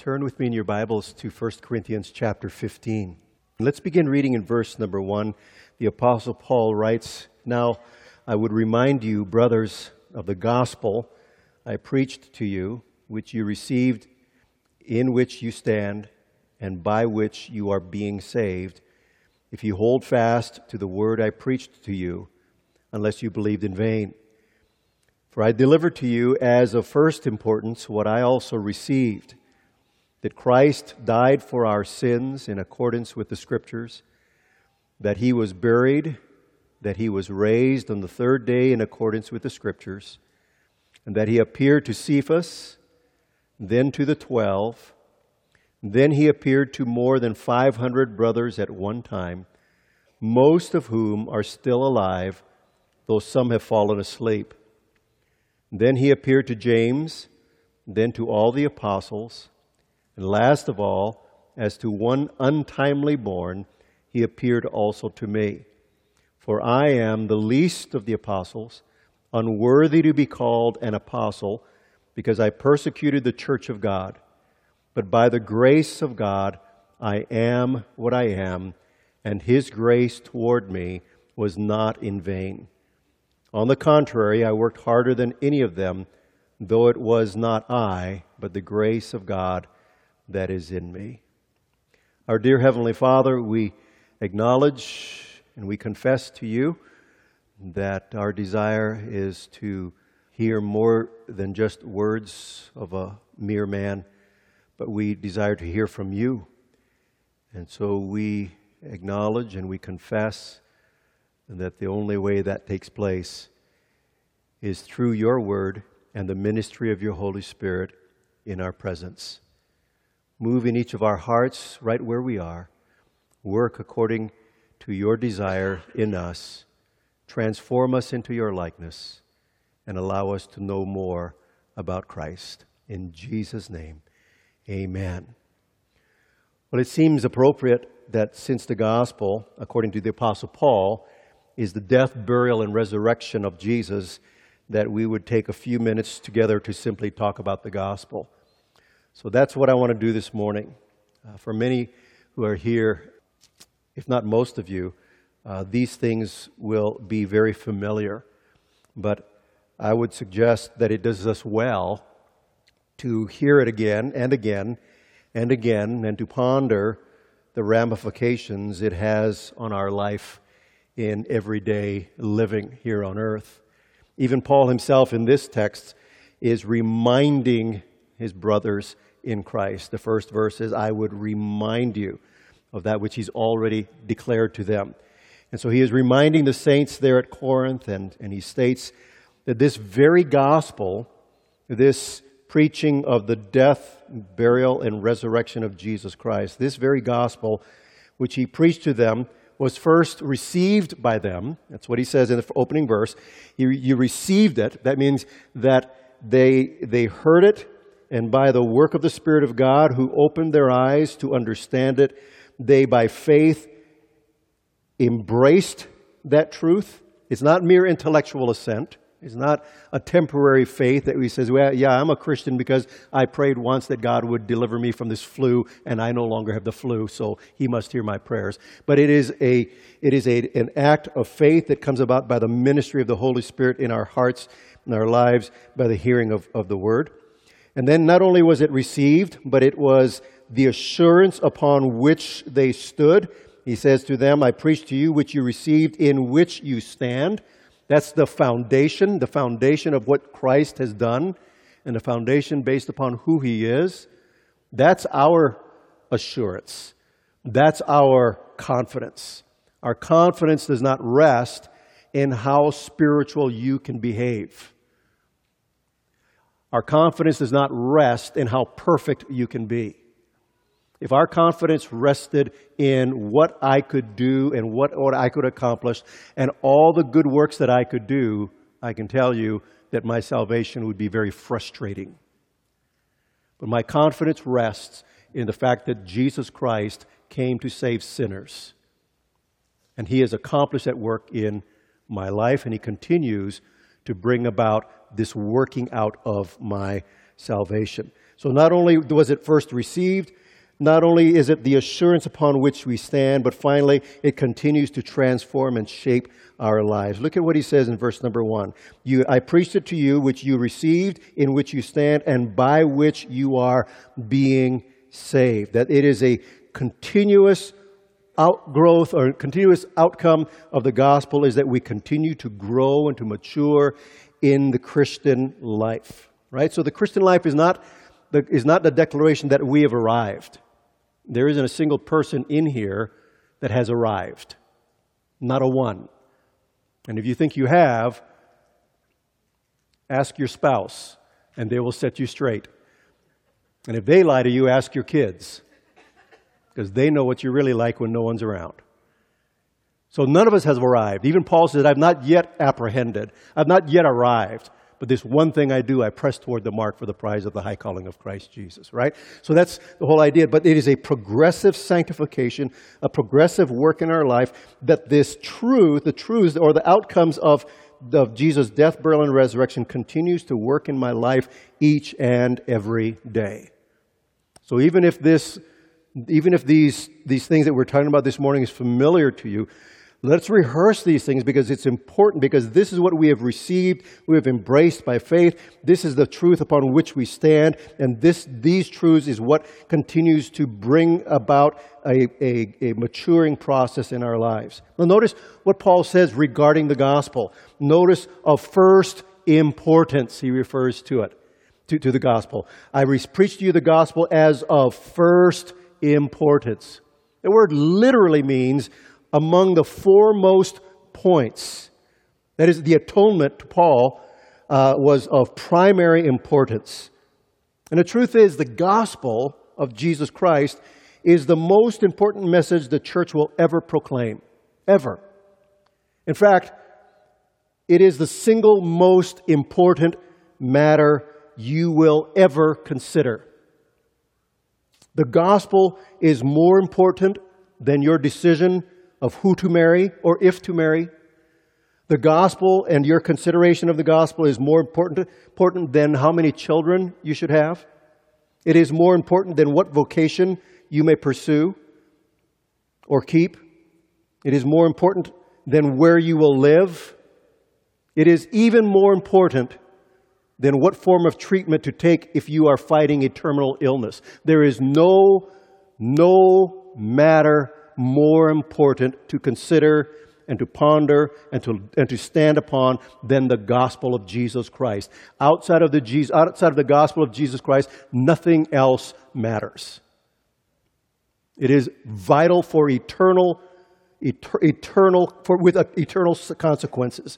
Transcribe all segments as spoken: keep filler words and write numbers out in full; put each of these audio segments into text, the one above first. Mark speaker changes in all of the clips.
Speaker 1: Turn with me in your Bibles to First Corinthians chapter fifteen. Let's begin reading in verse number one. The Apostle Paul writes, "Now I would remind you, brothers, of the gospel I preached to you, which you received, in which you stand, and by which you are being saved, if you hold fast to the word I preached to you, unless you believed in vain. For I delivered to you as of first importance what I also received, that Christ died for our sins in accordance with the Scriptures, that He was buried, that He was raised on the third day in accordance with the Scriptures, and that He appeared to Cephas, then to the twelve. Then He appeared to more than five hundred brothers at one time, most of whom are still alive, though some have fallen asleep. Then He appeared to James, then to all the apostles, and last of all, as to one untimely born, He appeared also to me. For I am the least of the apostles, unworthy to be called an apostle, because I persecuted the church of God. But by the grace of God, I am what I am, and His grace toward me was not in vain. On the contrary, I worked harder than any of them, though it was not I, but the grace of God that is in me." Our dear Heavenly Father, we acknowledge and we confess to You that our desire is to hear more than just words of a mere man, but we desire to hear from You. And so we acknowledge and we confess that the only way that takes place is through Your Word and the ministry of Your Holy Spirit in our presence. Move in each of our hearts right where we are. Work according to Your desire in us. Transform us into Your likeness and allow us to know more about Christ. In Jesus' name, amen. Well, it seems appropriate that since the gospel, according to the Apostle Paul, is the death, burial, and resurrection of Jesus, that we would take a few minutes together to simply talk about the gospel. So that's what I want to do this morning. Uh, for many who are here, if not most of you, uh, these things will be very familiar. But I would suggest that it does us well to hear it again and again and again, and to ponder the ramifications it has on our life in everyday living here on earth. Even Paul himself in this text is reminding his brothers in Christ. The first verse is, "I would remind you of that which he's already declared to them." And so he is reminding the saints there at Corinth, and, and he states that this very gospel, this preaching of the death, burial, and resurrection of Jesus Christ, this very gospel which he preached to them was first received by them. That's what he says in the opening verse. You, you received it. That means that they, they heard it, and by the work of the Spirit of God who opened their eyes to understand it, they by faith embraced that truth. It's not mere intellectual assent. It's not a temporary faith that we says, well, yeah, I'm a Christian because I prayed once that God would deliver me from this flu, and I no longer have the flu, so He must hear my prayers. But it is a it is a, an act of faith that comes about by the ministry of the Holy Spirit in our hearts, in our lives, by the hearing of, of the Word. And then not only was it received, but it was the assurance upon which they stood. He says to them, "I preach to you which you received, in which you stand." That's the foundation, the foundation of what Christ has done, and the foundation based upon who He is. That's our assurance. That's our confidence. Our confidence does not rest in how spiritual you can behave. Our confidence does not rest in how perfect you can be. If our confidence rested in what I could do and what, what I could accomplish and all the good works that I could do, I can tell you that my salvation would be very frustrating. But my confidence rests in the fact that Jesus Christ came to save sinners. And He has accomplished that work in my life, and He continues to bring about this working out of my salvation. So not only was it first received, not only is it the assurance upon which we stand, but finally it continues to transform and shape our lives. Look at what he says in verse number one. You, I preached it to you, which you received, in which you stand, and by which you are being saved. That it is a continuous outgrowth or continuous outcome of the gospel is that we continue to grow and to mature in the Christian life. Right? So the Christian life is not the, is not the declaration that we have arrived. There isn't a single person in here that has arrived. Not a one. And if you think you have, ask your spouse, and they will set you straight. And if they lie to you, ask your kids, because they know what you're really like when no one's around. So none of us has arrived. Even Paul says, I've not yet apprehended. I've not yet arrived. But this one thing I do, I press toward the mark for the prize of the high calling of Christ Jesus, right? So that's the whole idea. But it is a progressive sanctification, a progressive work in our life that this truth, the truths or the outcomes of, of Jesus' death, burial, and resurrection continues to work in my life each and every day. So even if this, even if these, these things that we're talking about this morning is familiar to you, let's rehearse these things because it's important, because this is what we have received, we have embraced by faith. This is the truth upon which we stand, and this, these truths is what continues to bring about a, a, a maturing process in our lives. Now notice what Paul says regarding the gospel. Notice of first importance, he refers to it, to, to the gospel. I re- preach to you the gospel as of first importance. The word literally means among the foremost points. That is, the atonement to Paul uh, was of primary importance. And the truth is, the gospel of Jesus Christ is the most important message the church will ever proclaim. Ever. In fact, it is the single most important matter you will ever consider. The gospel is more important than your decision of who to marry or if to marry. The gospel and your consideration of the gospel is more important, important than how many children you should have. It is more important than what vocation you may pursue or keep. It is more important than where you will live. It is even more important than what form of treatment to take if you are fighting a terminal illness. There is no, no matter more important to consider and to ponder and to and to stand upon than the gospel of Jesus Christ. Outside of the Jesus, outside of the gospel of Jesus Christ, nothing else matters. It is vital for eternal, eter, eternal for with eternal consequences.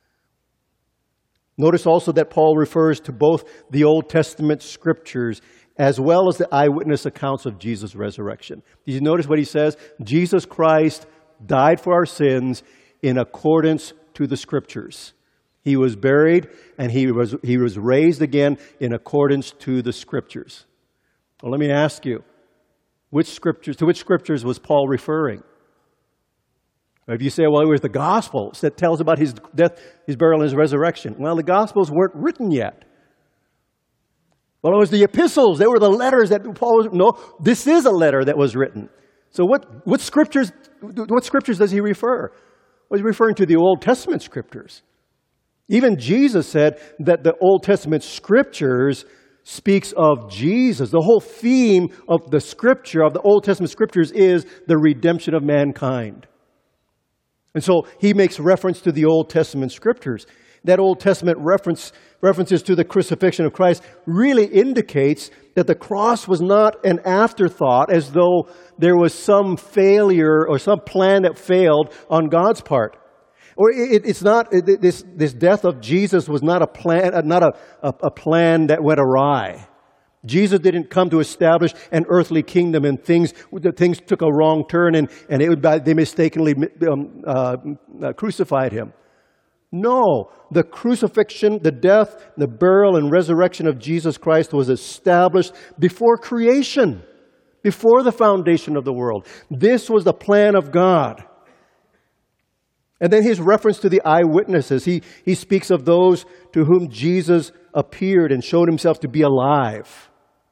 Speaker 1: Notice also that Paul refers to both the Old Testament scriptures as well as the eyewitness accounts of Jesus' resurrection. Did you notice what he says? Jesus Christ died for our sins in accordance to the Scriptures. He was buried and he was, he was raised again in accordance to the Scriptures. Well, let me ask you, which scriptures, to which Scriptures was Paul referring? If you say, well, it was the Gospels that tells about his death, his burial, and his resurrection. Well, the Gospels weren't written yet. Well, it was the epistles. They were the letters that Paul was... No, this is a letter that was written. So what, what scriptures what scriptures does he refer? Well, he's referring to the Old Testament scriptures. Even Jesus said that the Old Testament scriptures speaks of Jesus. The whole theme of the scripture, of the Old Testament scriptures, is the redemption of mankind. And so he makes reference to the Old Testament scriptures. That Old Testament reference references to the crucifixion of Christ really indicates that the cross was not an afterthought, as though there was some failure or some plan that failed on God's part. Or it, it's not it, this this death of Jesus was not a plan, not a, a, a plan that went awry. Jesus didn't come to establish an earthly kingdom, and things things took a wrong turn, and and it would, they mistakenly um, uh, crucified him. No, the crucifixion, the death, the burial, and resurrection of Jesus Christ was established before creation, before the foundation of the world. This was the plan of God. And then his reference to the eyewitnesses. He, he speaks of those to whom Jesus appeared and showed himself to be alive.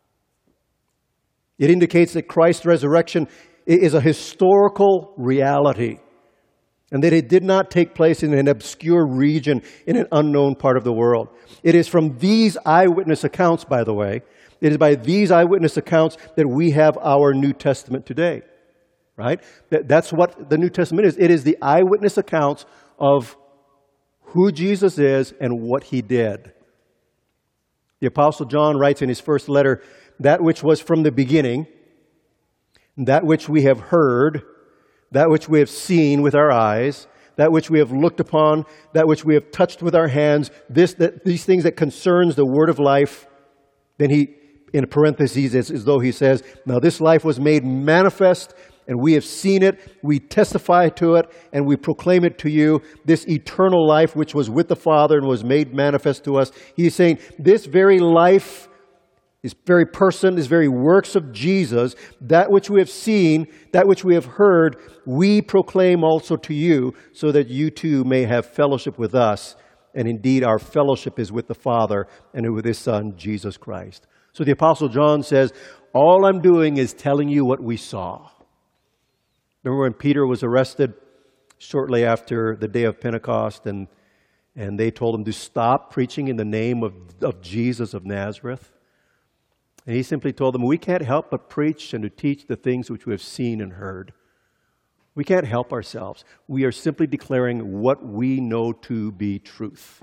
Speaker 1: It indicates that Christ's resurrection is a historical reality and that it did not take place in an obscure region in an unknown part of the world. It is from these eyewitness accounts, by the way, it is by these eyewitness accounts that we have our New Testament today, right? That's what the New Testament is. It is the eyewitness accounts of who Jesus is and what He did. The Apostle John writes in his first letter, that which was from the beginning, that which we have heard, that which we have seen with our eyes, that which we have looked upon, that which we have touched with our hands, this, that, these things that concerns the word of life. Then he, in parentheses, as, as though he says, now this life was made manifest, and we have seen it, we testify to it, and we proclaim it to you, this eternal life which was with the Father and was made manifest to us. He's saying this very life, this very person, this very works of Jesus, that which we have seen, that which we have heard, we proclaim also to you, so that you too may have fellowship with us. And indeed, our fellowship is with the Father and with His Son, Jesus Christ. So the Apostle John says, all I'm doing is telling you what we saw. Remember when Peter was arrested shortly after the day of Pentecost, and, and they told him to stop preaching in the name of, of Jesus of Nazareth? And he simply told them, we can't help but preach and to teach the things which we have seen and heard. We can't help ourselves. We are simply declaring what we know to be truth.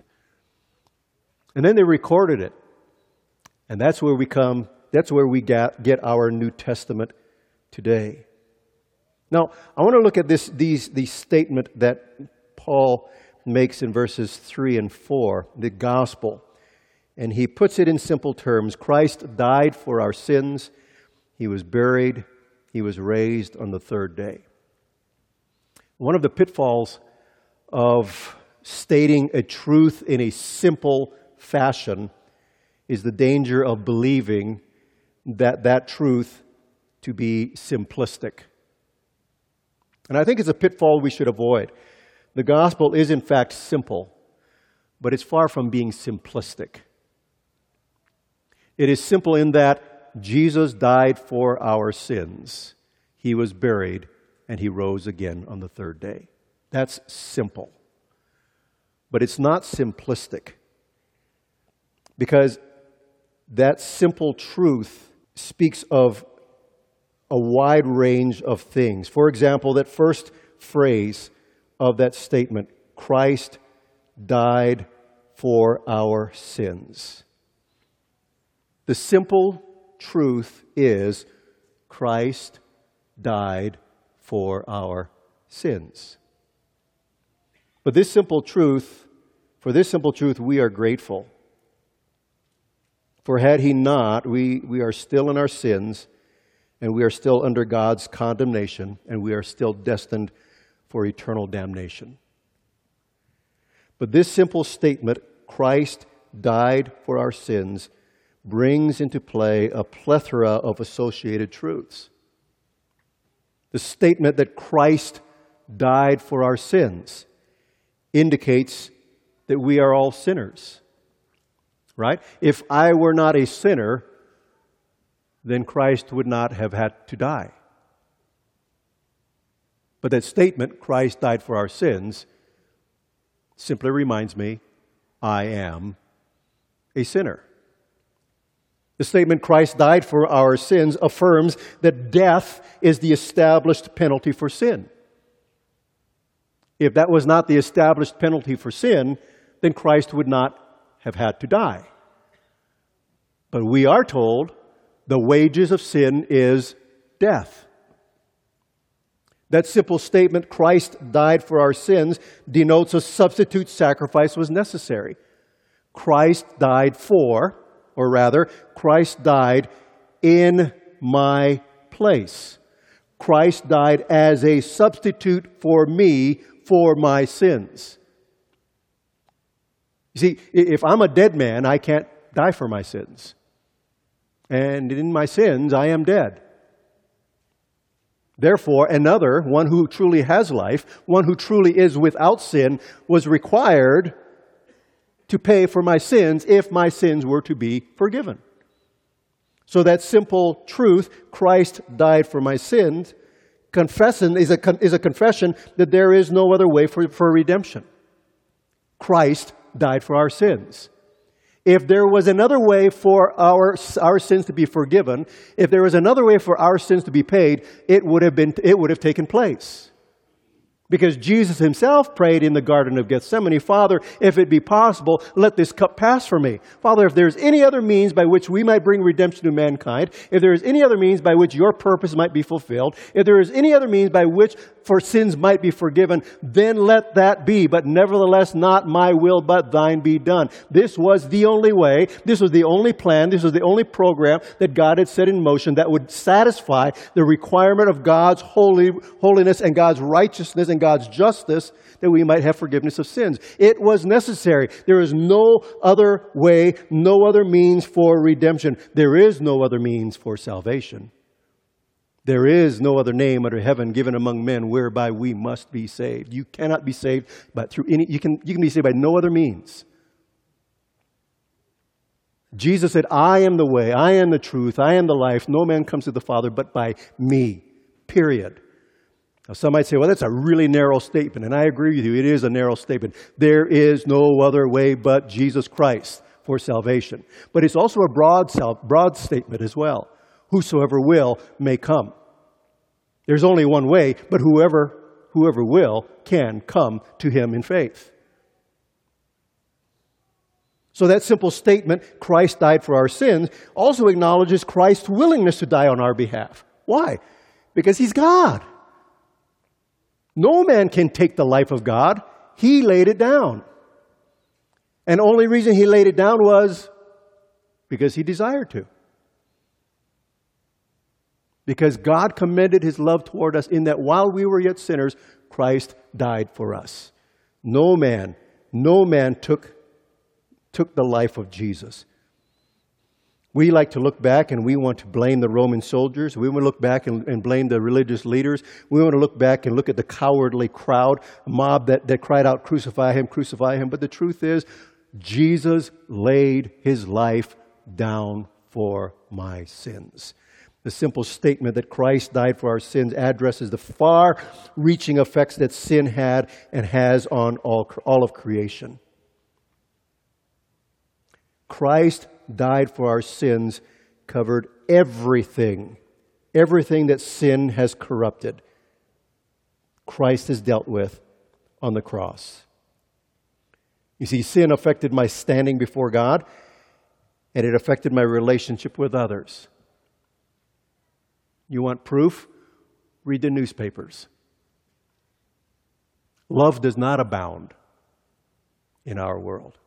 Speaker 1: And then they recorded it. And that's where we come, that's where we get, get our New Testament today. Now, I want to look at this these the statement that Paul makes in verses three and four, the gospel. And he puts it in simple terms. Christ died for our sins. He was buried. He was raised on the third day. One of the pitfalls of stating a truth in a simple fashion is the danger of believing that that truth to be simplistic. And I think it's a pitfall we should avoid. The gospel is in fact simple, but it's far from being simplistic. It is simple in that Jesus died for our sins. He was buried, and He rose again on the third day. That's simple. But it's not simplistic, because that simple truth speaks of a wide range of things. For example, that first phrase of that statement, Christ died for our sins. The simple truth is Christ died for our sins. But this simple truth, for this simple truth, we are grateful. For had He not, we, we are still in our sins, and we are still under God's condemnation, and we are still destined for eternal damnation. But this simple statement, Christ died for our sins, brings into play a plethora of associated truths. The statement that Christ died for our sins indicates that we are all sinners, right? If I were not a sinner, then Christ would not have had to die. But that statement, Christ died for our sins, simply reminds me, I am a sinner. The statement, Christ died for our sins, affirms that death is the established penalty for sin. If that was not the established penalty for sin, then Christ would not have had to die. But we are told the wages of sin is death. That simple statement, Christ died for our sins, denotes a substitute sacrifice was necessary. Christ died for, or rather, Christ died in my place. Christ died as a substitute for me for my sins. You see, if I'm a dead man, I can't die for my sins. And in my sins, I am dead. Therefore, another, one who truly has life, one who truly is without sin, was required to pay for my sins if my sins were to be forgiven. So that simple truth, Christ died for my sins, confession is a, is a confession that there is no other way for, for redemption. Christ died for our sins. If there was another way for our, our sins to be forgiven, if there was another way for our sins to be paid, it would have been, it would have taken place. Because Jesus himself prayed in the Garden of Gethsemane, Father, if it be possible, let this cup pass from me. Father, if there's any other means by which we might bring redemption to mankind, if there is any other means by which your purpose might be fulfilled, if there is any other means by which for sins might be forgiven, then let that be. But nevertheless, not my will, but thine be done. This was the only way, this was the only plan, this was the only program that God had set in motion that would satisfy the requirement of God's holy, holiness and God's righteousness and God's justice, that we might have forgiveness of sins. It was necessary. There is no other way, no other means for redemption. There is no other means for salvation. There is no other name under heaven given among men whereby we must be saved. You cannot be saved but through any, you can, you can be saved by no other means. Jesus said, I am the way, I am the truth, I am the life. No man comes to the Father but by me. Period. Now, some might say, well, that's a really narrow statement, and I agree with you. It is a narrow statement. There is no other way but Jesus Christ for salvation. But it's also a broad, broad statement as well. Whosoever will may come. There's only one way, but whoever, whoever will can come to him in faith. So that simple statement, Christ died for our sins, also acknowledges Christ's willingness to die on our behalf. Why? Because he's God. No man can take the life of God. He laid it down. And the only reason he laid it down was because he desired to. Because God commended his love toward us in that while we were yet sinners, Christ died for us. No man, no man took, took the life of Jesus. We like to look back and we want to blame the Roman soldiers. We want to look back and, and blame the religious leaders. We want to look back and look at the cowardly crowd, a mob that, that cried out, crucify him, crucify him. But the truth is, Jesus laid his life down for my sins. The simple statement that Christ died for our sins addresses the far-reaching effects that sin had and has on all, all of creation. Christ died for our sins covered everything, everything that sin has corrupted. Christ has dealt with on the cross. You see, sin affected my standing before God, and it affected my relationship with others. You want proof? Read the newspapers. Love does not abound in our world.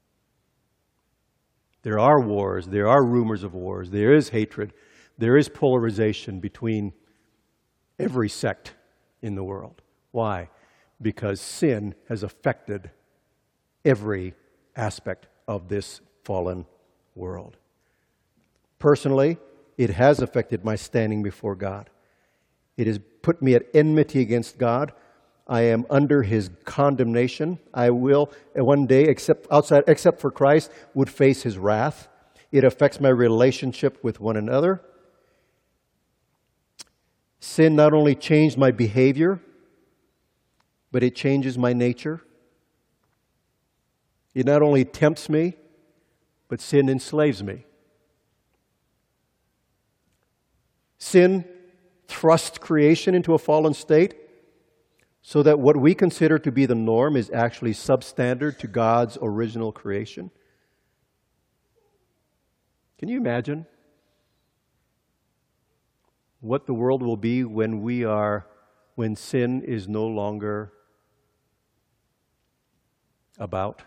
Speaker 1: There are wars, there are rumors of wars, there is hatred, there is polarization between every sect in the world. Why? Because sin has affected every aspect of this fallen world. Personally, it has affected my standing before God. It has put me at enmity against God. I am under his condemnation. I will one day, except outside, except for Christ, would face his wrath. It affects my relationship with one another. Sin not only changed my behavior, but it changes my nature. It not only tempts me, but sin enslaves me. Sin thrusts creation into a fallen state so that what we consider to be the norm is actually substandard to God's original creation. Can you imagine what the world will be when we are, when sin is no longer about?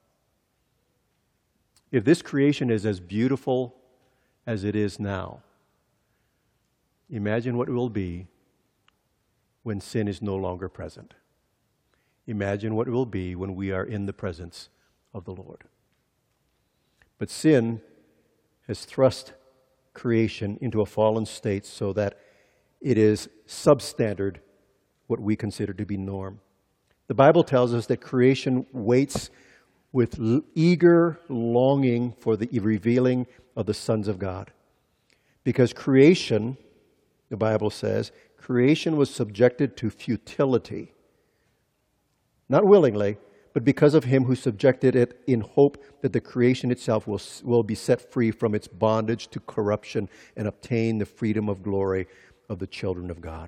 Speaker 1: If this creation is as beautiful as it is now, imagine what it will be when sin is no longer present. Imagine what it will be when we are in the presence of the Lord. But sin has thrust creation into a fallen state so that it is substandard, what we consider to be norm. The Bible tells us that creation waits with eager longing for the revealing of the sons of God. Because creation, the Bible says, creation was subjected to futility. Not willingly, but because of him who subjected it in hope that the creation itself will, will be set free from its bondage to corruption and obtain the freedom of glory of the children of God.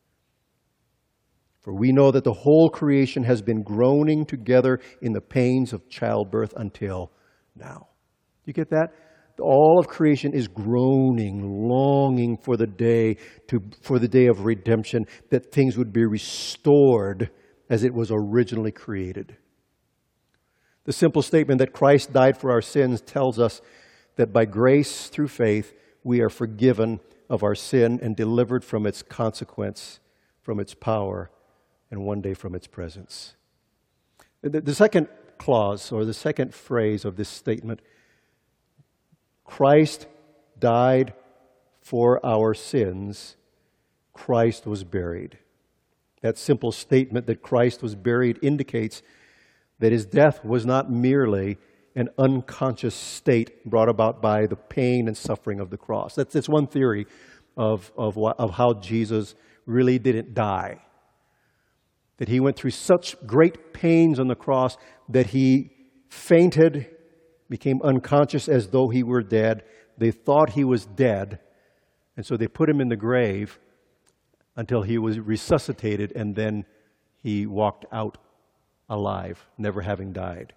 Speaker 1: For we know that the whole creation has been groaning together in the pains of childbirth until now. You get that? All of creation is groaning, longing for the day to for the day of redemption, that things would be restored as it was originally created. The simple statement that Christ died for our sins tells us that by grace through faith we are forgiven of our sin and delivered from its consequence, from its power, and one day from its presence. The, the second clause, or the second phrase of this statement, Christ died for our sins, Christ was buried. That simple statement that Christ was buried indicates that his death was not merely an unconscious state brought about by the pain and suffering of the cross. That's, that's one theory of, of, of how Jesus really didn't die. That he went through such great pains on the cross that he fainted, became unconscious as though he were dead. They thought he was dead, and so they put him in the grave until he was resuscitated, and then he walked out alive, never having died.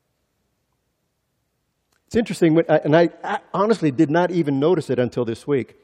Speaker 1: It's interesting, and I honestly did not even notice it until this week.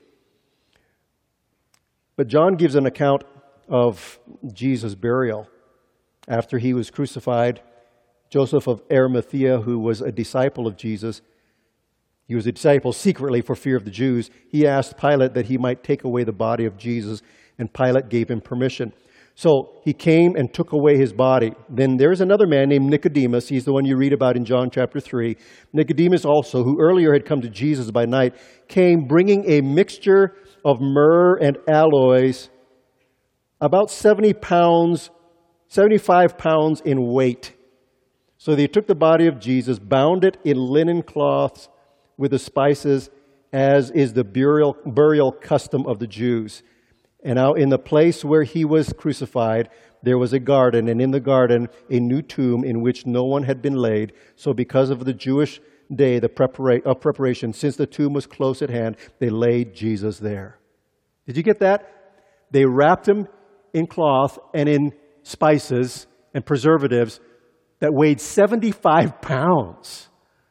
Speaker 1: But John gives an account of Jesus' burial. After he was crucified, Joseph of Arimathea, who was a disciple of Jesus, he was a disciple secretly for fear of the Jews, he asked Pilate that he might take away the body of Jesus, and Pilate gave him permission. So he came and took away his body. Then there's another man named Nicodemus. He's the one you read about in John chapter three. Nicodemus also, who earlier had come to Jesus by night, came bringing a mixture of myrrh and aloes, about seventy pounds, seventy-five pounds in weight. So they took the body of Jesus, bound it in linen cloths with the spices, as is the burial, burial custom of the Jews. And now in the place where he was crucified, there was a garden, and in the garden a new tomb in which no one had been laid. So because of the Jewish day the prepara- of preparation, since the tomb was close at hand, they laid Jesus there. Did you get that? They wrapped him in cloth and in spices and preservatives that weighed seventy-five pounds.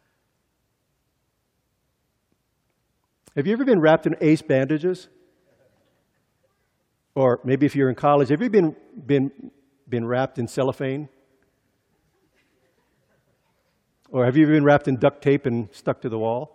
Speaker 1: Have you ever been wrapped in ace bandages? Or maybe if you're in college, have you been, been, been wrapped in cellophane? Or have you been wrapped in duct tape and stuck to the wall?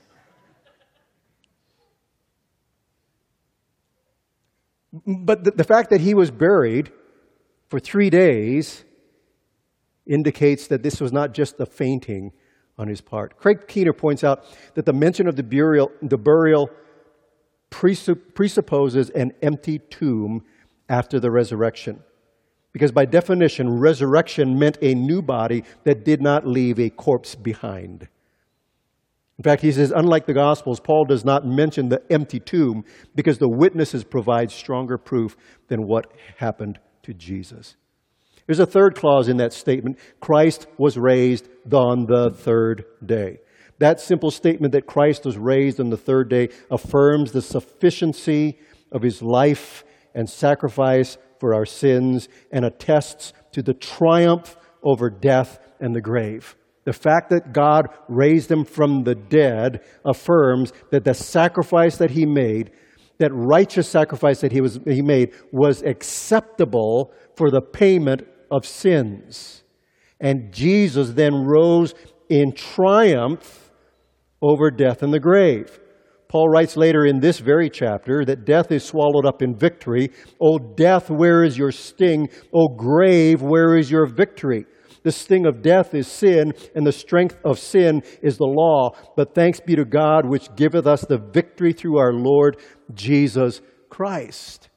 Speaker 1: But the, the fact that he was buried for three days indicates that this was not just a fainting on his part. Craig Keener points out that the mention of the burial, the burial presupposes an empty tomb after the resurrection. Because by definition, resurrection meant a new body that did not leave a corpse behind. In fact, he says, unlike the Gospels, Paul does not mention the empty tomb because the witnesses provide stronger proof than what happened to Jesus. There's a third clause in that statement. Christ was raised on the third day. That simple statement that Christ was raised on the third day affirms the sufficiency of his life and sacrifice for our sins and attests to the triumph over death and the grave. The fact that God raised him from the dead affirms that the sacrifice that he made, that righteous sacrifice that he was he made, was acceptable for the payment of sins. And Jesus then rose in triumph over death and the grave. Paul writes later in this very chapter that death is swallowed up in victory. O death, where is your sting? O grave, where is your victory? The sting of death is sin, and the strength of sin is the law. But thanks be to God, which giveth us the victory through our Lord Jesus Christ.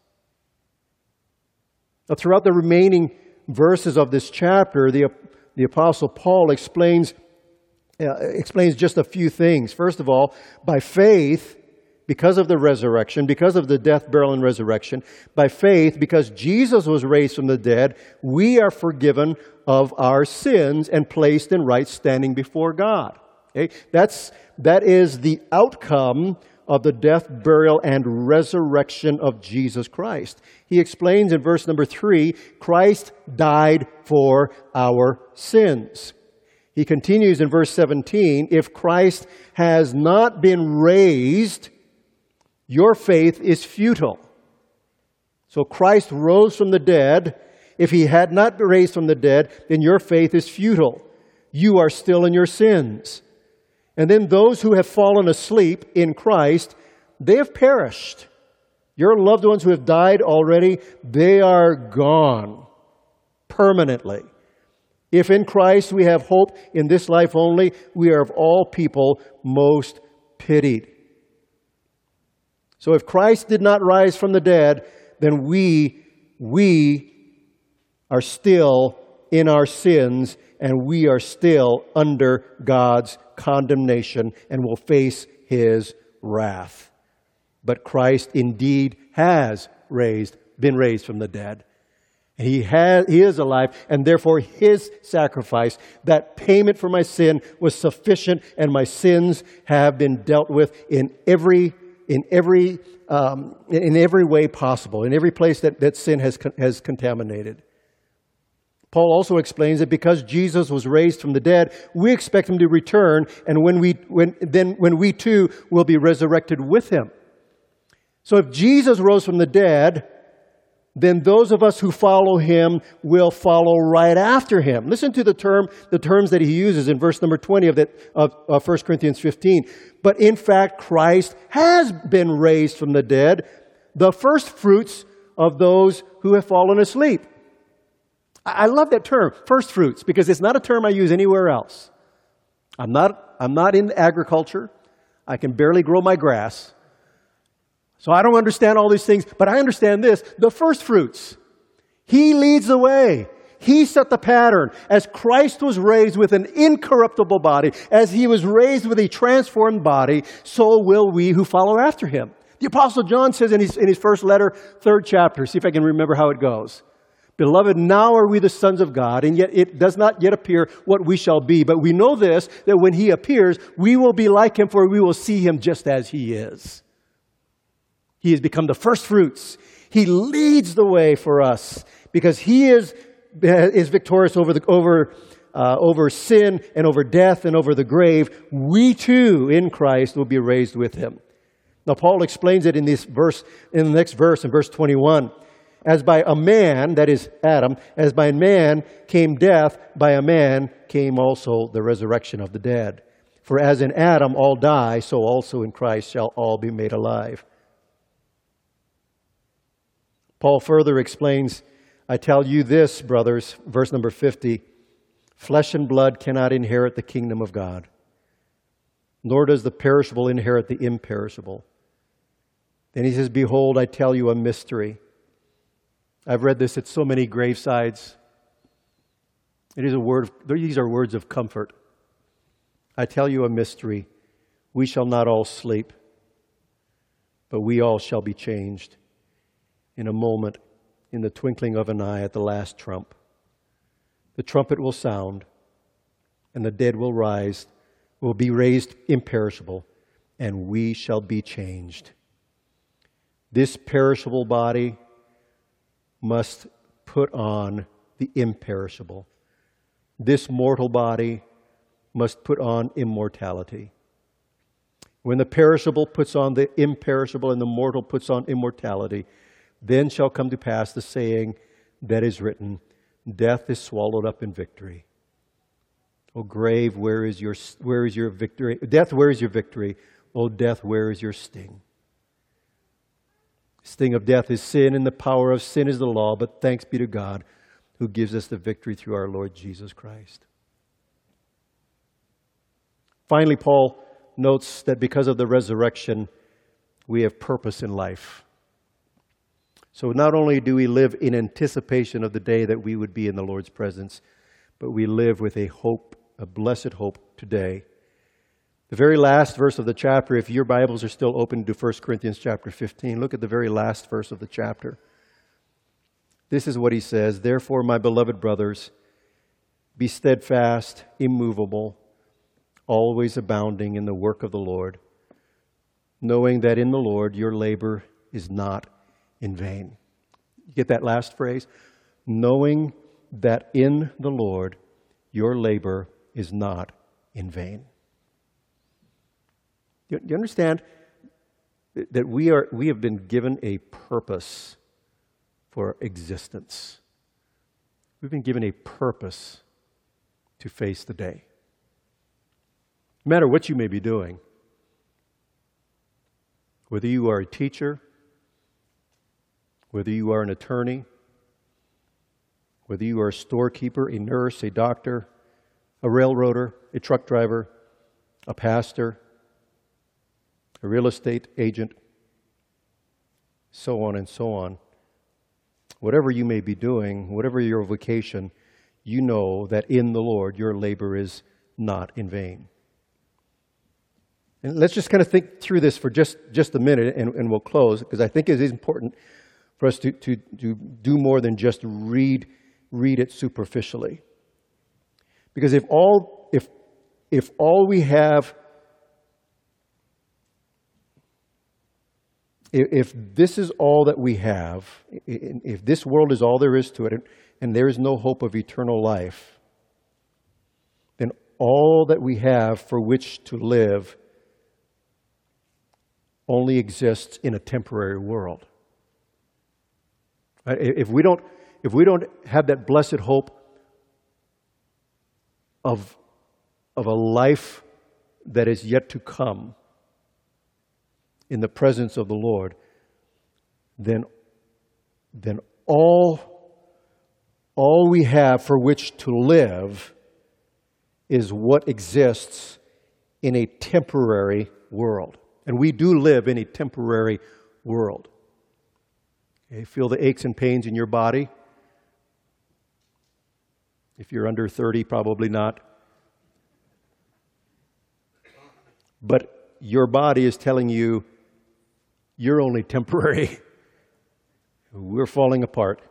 Speaker 1: Now, throughout the remaining verses of this chapter, the, the Apostle Paul explains Uh, explains just a few things. First of all, by faith, because of the resurrection, because of the death, burial, and resurrection, by faith, because Jesus was raised from the dead, we are forgiven of our sins and placed in right standing before God. Okay? That's, that is the outcome of the death, burial, and resurrection of Jesus Christ. He explains in verse number three, Christ died for our sins. He continues in verse seventeen, if Christ has not been raised, your faith is futile. So Christ rose from the dead. If he had not been raised from the dead, then your faith is futile. You are still in your sins. And then those who have fallen asleep in Christ, they have perished. Your loved ones who have died already, they are gone permanently. If in Christ we have hope in this life only, we are of all people most pitied. So if Christ did not rise from the dead, then we, we are still in our sins, and we are still under God's condemnation and will face His wrath. But Christ indeed has raised, been raised from the dead. He has, He is alive, and therefore His sacrifice, that payment for my sin, was sufficient, and my sins have been dealt with in every in every um, in every way possible, in every place that, that sin has has contaminated. Paul also explains that because Jesus was raised from the dead, we expect Him to return, and when we when then when we too will be resurrected with Him. So if Jesus rose from the dead, then those of us who follow Him will follow right after Him. Listen to the term, the terms that he uses in verse number twenty of that of, of First Corinthians fifteen. But in fact, Christ has been raised from the dead, the first fruits of those who have fallen asleep. I love that term, first fruits, because it's not a term I use anywhere else. I'm not, I'm not in agriculture. I can barely grow my grass. So I don't understand all these things, but I understand this, the first fruits. He leads the way. He set the pattern. As Christ was raised with an incorruptible body, as He was raised with a transformed body, so will we who follow after Him. The Apostle John says in his, in his first letter, third chapter, see if I can remember how it goes. Beloved, now are we the sons of God, and yet it does not yet appear what we shall be. But we know this, that when He appears, we will be like Him, for we will see Him just as He is. He has become the first fruits. He leads the way for us because He is, is victorious over, the, over, uh, over sin and over death and over the grave. We too, in Christ, will be raised with Him. Now, Paul explains it in this verse, in the next verse, in verse twenty-one. As by a man, that is Adam, as by man came death, by a man came also the resurrection of the dead. For as in Adam all die, so also in Christ shall all be made alive. Paul further explains, I tell you this, brothers, verse number fifty, flesh and blood cannot inherit the kingdom of God, nor does the perishable inherit the imperishable. Then he says, behold, I tell you a mystery. I've read this at so many gravesides. It is a word of, these are words of comfort. I tell you a mystery. We shall not all sleep, but we all shall be changed in a moment, in the twinkling of an eye, at the last trump. The trumpet will sound, and the dead will rise, will be raised imperishable, and we shall be changed. This perishable body must put on the imperishable. This mortal body must put on immortality. When the perishable puts on the imperishable and the mortal puts on immortality, then shall come to pass the saying that is written, death is swallowed up in victory. O grave, where is your, where is your victory? Death, where is your victory? O death, where is your sting? The sting of death is sin, and the power of sin is the law, but thanks be to God who gives us the victory through our Lord Jesus Christ. Finally, Paul notes that because of the resurrection, we have purpose in life. So not only do we live in anticipation of the day that we would be in the Lord's presence, but we live with a hope, a blessed hope today, The very last verse of the chapter, if your Bibles are still open to First Corinthians chapter fifteen, look at the very last verse of the chapter. This is what he says, "Therefore, my beloved brothers, be steadfast, immovable, always abounding in the work of the Lord, knowing that in the Lord your labor is not in vain." You get that last phrase? Knowing that in the Lord your labor is not in vain. Do you understand that we are we have been given a purpose for existence? We've been given a purpose to face the day. No matter what you may be doing, whether you are a teacher, whether you are an attorney, whether you are a storekeeper, a nurse, a doctor, a railroader, a truck driver, a pastor, a real estate agent, so on and so on. Whatever you may be doing, whatever your vocation, you know that in the Lord your labor is not in vain. And let's just kind of think through this for just, just a minute, and, and we'll close, because I think it is important for us to, to, to do more than just read, read it superficially. Because if all, if, if all we have, if, if this is all that we have, if this world is all there is to it, and there is no hope of eternal life, then all that we have for which to live only exists in a temporary world. If we don't, if we don't have that blessed hope of, of a life that is yet to come in the presence of the Lord, then, then all, all we have for which to live is what exists in a temporary world. And we do live in a temporary world. Okay, feel the aches and pains in your body? If you're under thirty, probably not. But your body is telling you, you're only temporary. We're falling apart.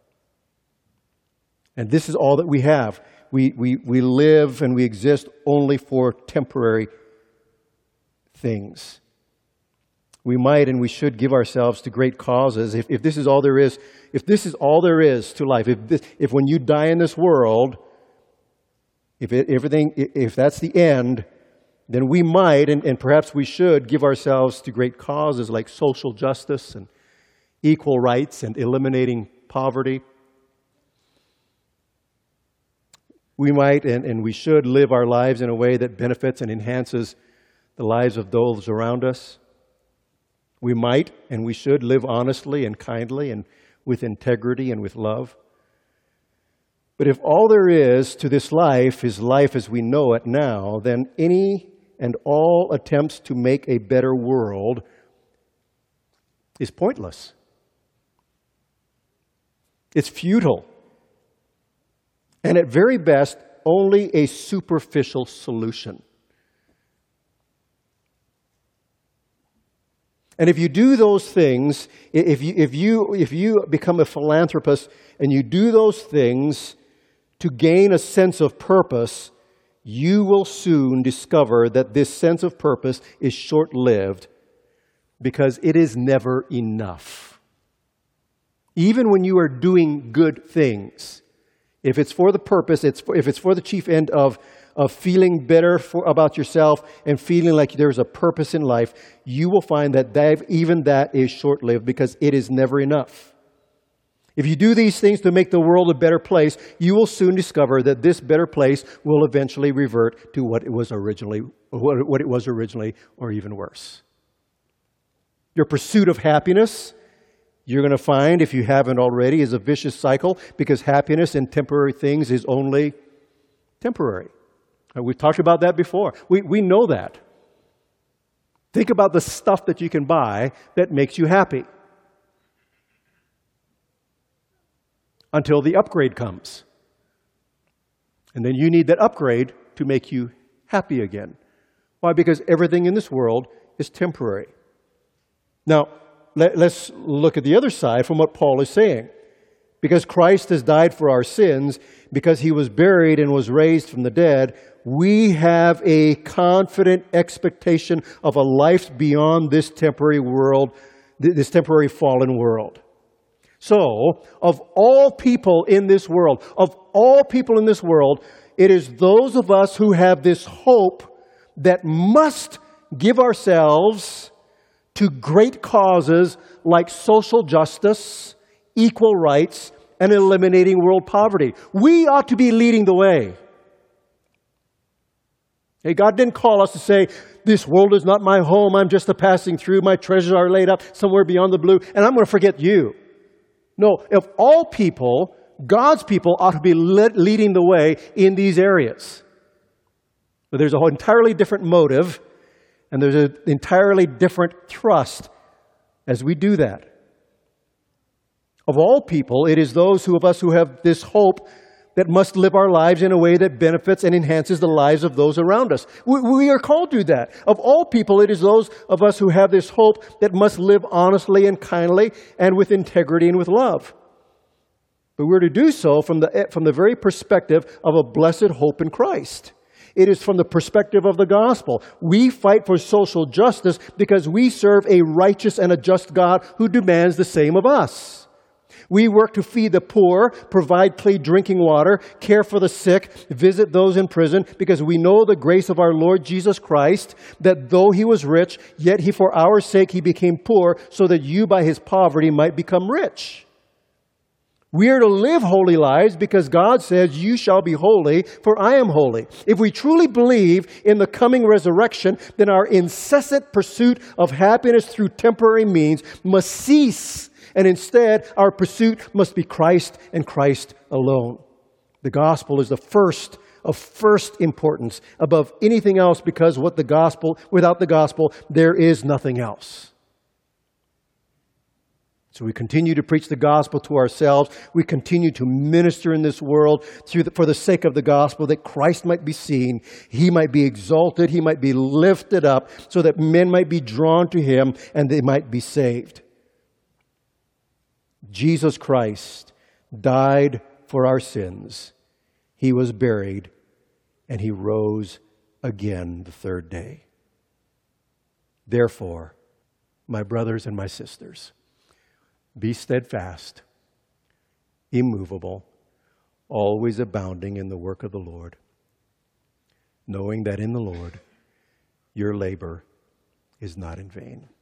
Speaker 1: And this is all that we have. We, we, we live and we exist only for temporary things. We might and we should give ourselves to great causes. If, if this is all there is, if this is all there is to life, if this, if when you die in this world, if it, everything, if that's the end, then we might and, and perhaps we should give ourselves to great causes like social justice and equal rights and eliminating poverty. We might and, and we should live our lives in a way that benefits and enhances the lives of those around us. We might and we should live honestly and kindly and with integrity and with love. But if all there is to this life is life as we know it now, then any and all attempts to make a better world is pointless. It's futile. And at very best, only a superficial solution. And if you do those things, if you, if you, if you become a philanthropist and you do those things to gain a sense of purpose, you will soon discover that this sense of purpose is short-lived because it is never enough. Even when you are doing good things, if it's for the purpose, it's for, if it's for the chief end of of feeling better for, about yourself and feeling like there's a purpose in life, you will find that, that even that is short-lived because it is never enough. If you do these things to make the world a better place, you will soon discover that this better place will eventually revert to what it was originally, what, what it was originally, or even worse. Your pursuit of happiness, you're going to find, if you haven't already, is a vicious cycle because happiness in temporary things is only temporary. We've talked about that before. We, we know that. Think about the stuff that you can buy that makes you happy until the upgrade comes. And then you need that upgrade to make you happy again. Why? Because everything in this world is temporary. Now, let, let's look at the other side from what Paul is saying. Because Christ has died for our sins, because he was buried and was raised from the dead, we have a confident expectation of a life beyond this temporary world, this temporary fallen world. So, of all people in this world, of all people in this world, it is those of us who have this hope that must give ourselves to great causes like social justice, equal rights, and eliminating world poverty. We ought to be leading the way. Hey, God didn't call us to say, this world is not my home, I'm just a passing through, my treasures are laid up somewhere beyond the blue, and I'm going to forget you. No, if all people, God's people, ought to be leading the way in these areas. But there's an entirely different motive, and there's an entirely different thrust as we do that. Of all people, it is those who of us who have this hope that must live our lives in a way that benefits and enhances the lives of those around us. We, we are called to do that. Of all people, it is those of us who have this hope that must live honestly and kindly and with integrity and with love. But we're to do so from the, from the very perspective of a blessed hope in Christ. It is from the perspective of the gospel. We fight for social justice because we serve a righteous and a just God who demands the same of us. We work to feed the poor, provide clean drinking water, care for the sick, visit those in prison, because we know the grace of our Lord Jesus Christ, that though he was rich, yet he for our sake he became poor, so that you by his poverty might become rich. We are to live holy lives because God says, you shall be holy, for I am holy. If we truly believe in the coming resurrection, then our incessant pursuit of happiness through temporary means must cease. And instead, our pursuit must be Christ and Christ alone. The gospel is the first of first importance above anything else, because what the gospel, without the gospel, there is nothing else. So we continue to preach the gospel to ourselves. We continue to minister in this world through the, for the sake of the gospel, that Christ might be seen, he might be exalted, he might be lifted up, so that men might be drawn to him and they might be saved. Jesus Christ died for our sins. He was buried, and he rose again the third day. Therefore, my brothers and my sisters, be steadfast, immovable, always abounding in the work of the Lord, knowing that in the Lord your labor is not in vain.